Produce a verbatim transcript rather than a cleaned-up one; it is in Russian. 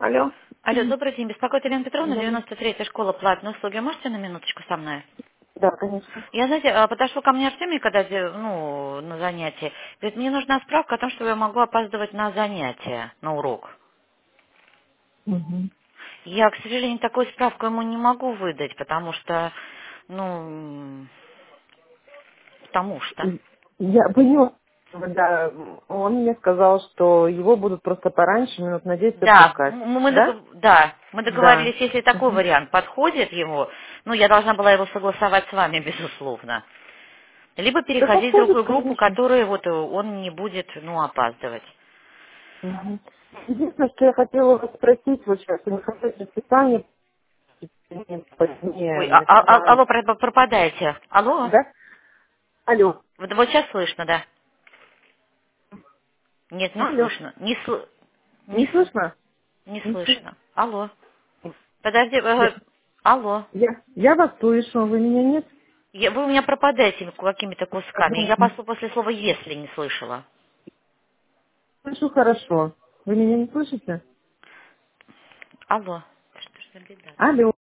Алло. Алло, добрый день. Беспокоит Елена Петровна, Да, девяносто третья школа платной услуги. Можете на минуточку со мной? да, конечно. Я, знаете, а, подошел ко мне Артемий, когда, де- ну, на занятие. Говорит, мне нужна справка о том, что я могу опаздывать на занятие, на урок. Мгм. Я, к сожалению, такую справку ему не могу выдать, потому что, ну, м, потому что. И Я поняла. Да, он мне сказал, что его будут просто пораньше, минут на десять Да, отпускать. м- мы, Да? дог- да, мы Да. договорились, если такой Мгм. вариант подходит ему, ну, я должна была его согласовать с вами, безусловно. Либо Да переходить в подходит, другую группу, конечно. которая вот э, он не будет, ну, опаздывать. Мгм. Единственное, что я хотела вас спросить, вот сейчас, вы хотите расписание позднее Ой, а- а- а- начинаем. алло, про- пропадаете. Алло? Да? Алло. Вот, вот сейчас слышно, да? Нет, не Алло. слышно. Не, сл- не, Не с- слышно? не Не слышно. слышно. Алло. Подожди, э, Я, алло. я, я вас слышу, вы меня нет? Я- вы у меня пропадаете какими-то кусками. Я Ага. пос- после слова «если» не слышала. Слышу хорошо. Вы меня не слышите? Алло. Что ж за беда? Алло.